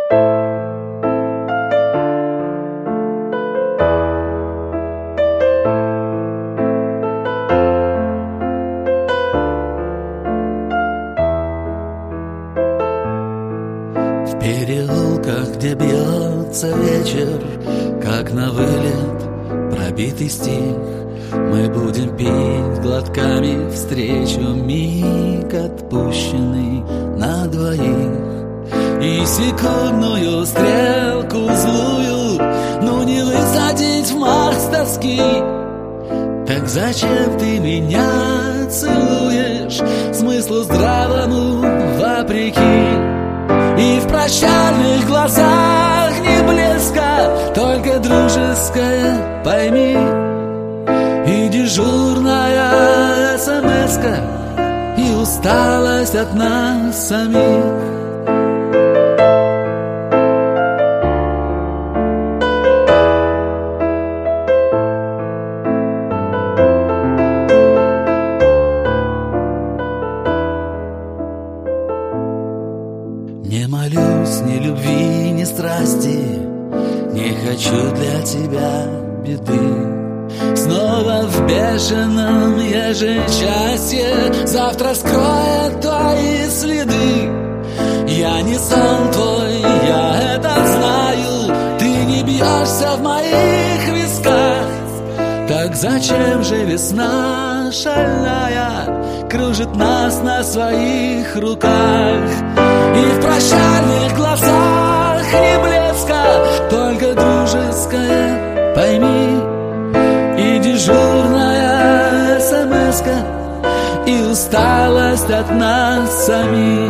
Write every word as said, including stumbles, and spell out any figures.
В переулках, где бьется вечер, как на вылет пробитый стих, мы будем пить глотками встречу, миг отпущенный на двоих. И секундную стрелку злую, ну не высадить в мах с тоски. Так зачем ты меня целуешь, смыслу здравому вопреки? И в прощальных глазах не блеска, только дружеское, пойми. И дежурная смс-ка, и усталость от нас самих. Не молюсь ни любви, ни страсти, не хочу для тебя беды. Снова в бешеном ежечасье завтра скроет твои следы. Я не сон твой, я это знаю, ты не бьешься в моих висках. Так зачем же весна шальная кружит нас на своих руках? И в прощальных глазах не блеска, только дружеское, пойми. И дежурная смс-ка, и усталость от нас самих.